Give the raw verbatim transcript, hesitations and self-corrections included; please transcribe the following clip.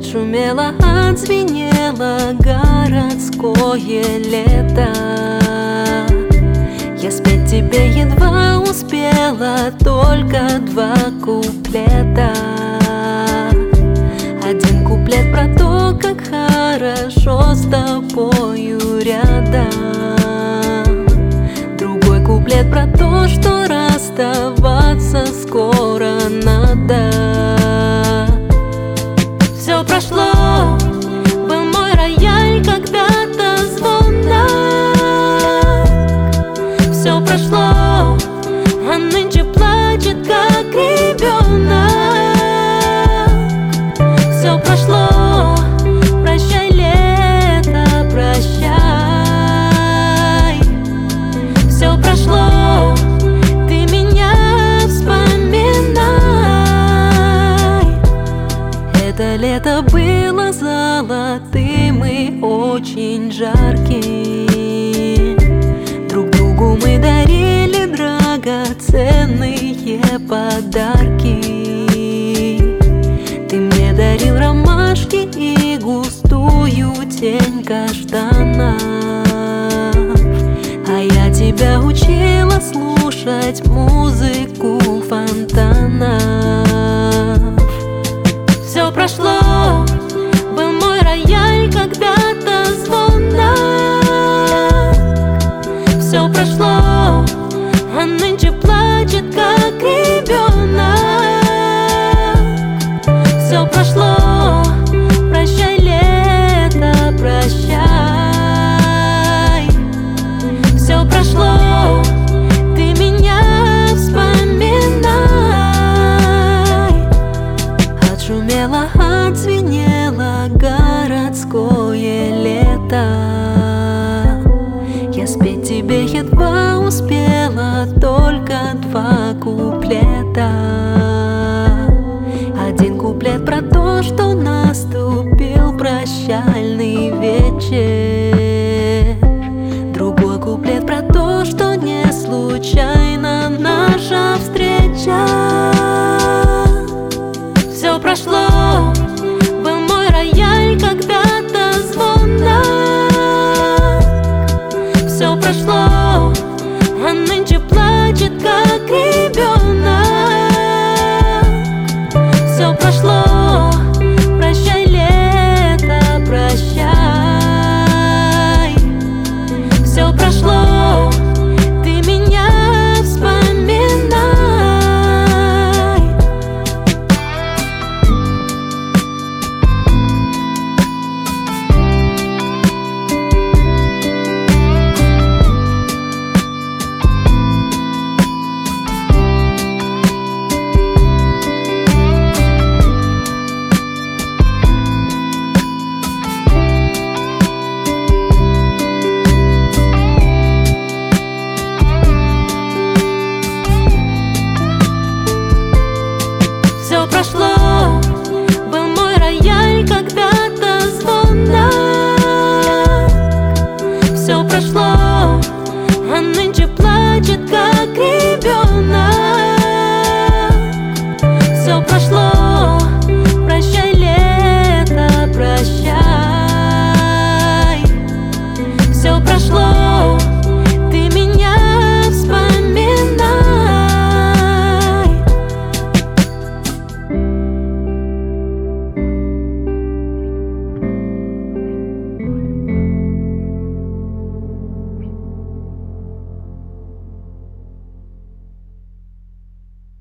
Отшумело, отзвенело городское лето. Я спеть тебе едва успела, только два куплета. Один куплет про то, как хорошо с тобою рядом. Другой куплет про то, что расставаться скоро надо. Все прошло, был мой рояль когда-то звонок. Все прошло, а нынче плачет, как ребенок. Все прошло, прощай, лето, прощай. Все прошло, ты меня вспоминай. Это лето было золотым и очень жарким. Друг другу мы дарили драгоценные подарки. Ты мне дарил ромашки и густую тень каштанов, а я тебя учила слушать музыку фонтана.